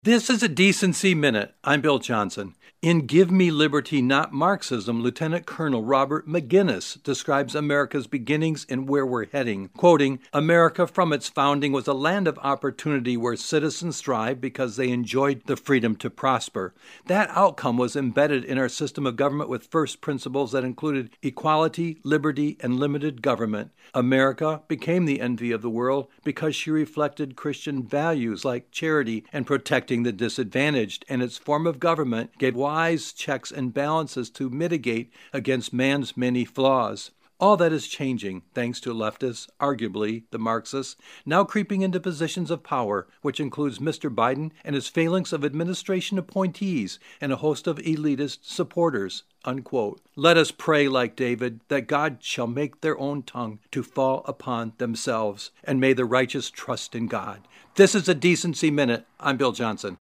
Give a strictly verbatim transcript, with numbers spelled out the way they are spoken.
This is a Decency Minute. I'm Bill Johnson. In Give Me Liberty, Not Marxism, Lieutenant Colonel Robert McGinnis describes America's beginnings and where we're heading. Quoting, "America from its founding was a land of opportunity where citizens thrived because they enjoyed the freedom to prosper. That outcome was embedded in our system of government with first principles that included equality, liberty, and limited government. America became the envy of the world because she reflected Christian values like charity and protecting the disadvantaged, and its form of government gave wise checks and balances to mitigate against man's many flaws. All that is changing, thanks to leftists, arguably the Marxists, now creeping into positions of power, which includes Mister Biden and his phalanx of administration appointees and a host of elitist supporters." Unquote. Let us pray like David, that God shall make their own tongue to fall upon themselves, and may the righteous trust in God. This is a Decency Minute. I'm Bill Johnson.